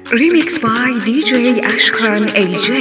Remix by DJ Ashkan AJ.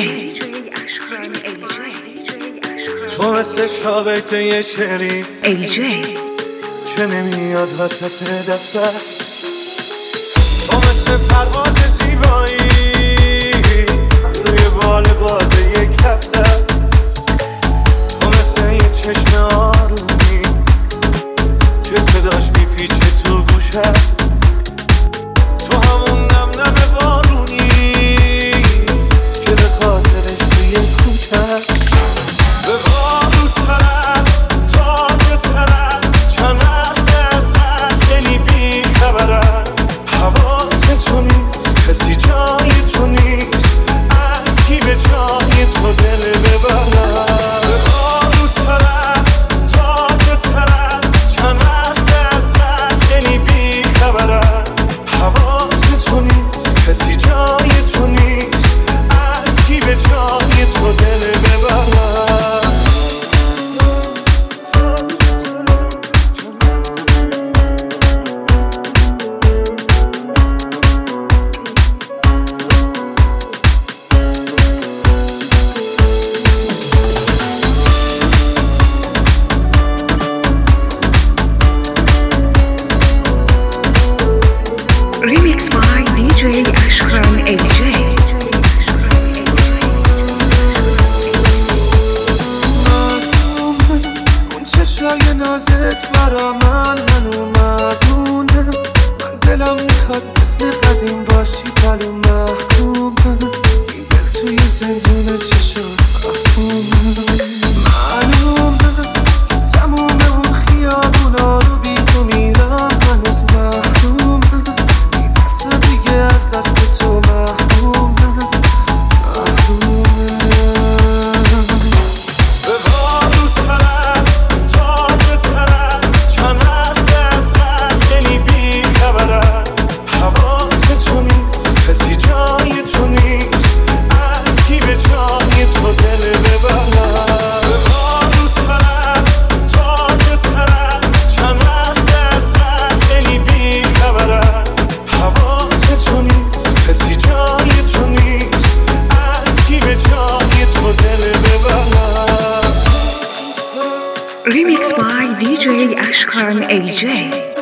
تو مثل شابت یه شعری AJ که نمیاد وسط دفتر، تو مثل پرواز زیبایی روی بال باز یک کفتر، تو مثل یه چشم آرومی که صداش میپیچه تو گوشم، تو همون نم نم بارونی که به خاطرش توی کوچم به بارو سرم تاج سرم چند وقت ازت خیلی بی خبرم، حواست تو نیست کسی جای تو نیست، از کی به جای تو دل ببرم، به بارو سرم تاج سرم چند وقت ازت خیلی بی خبرم، حواست تو نیست کسی جای تو نیست، از کی به جای تو دل ببرم. Remix by DJ Ashkan AJ. اون چشای نازت برا من هنو مدونه، من دلم میخواد مثل قدیم باشی پلو محکومه، این دل توی زندون چشات محکومه، معلومه تموم اون خیابونا رو بی تو میرم هنوز محرومه، این دست دیگه از دست تو محرومه. به بارو سرم تاج سرم چند وقت ازت خیلی بی خبرم، حواست تو نیست کسی جای تو نیست، از کی به جای تو دل ببرم، به بارو سرم تاج سرم چند وقت ازت خیلی بی خبرم، حواست تو نیست کسی جای تو نیست، از کی به جای تو دل ببرم. Remix by DJ Ashkan AJ.